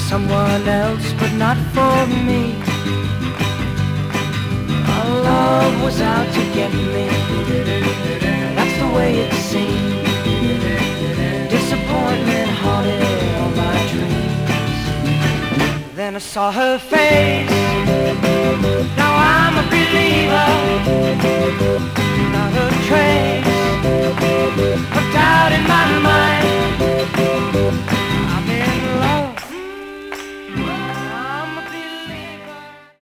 someone else, but not for me. Our love was out to get me. That's the way it seemed. Disappointment haunted all my dreams. Then I saw her face. Now I'm a believer.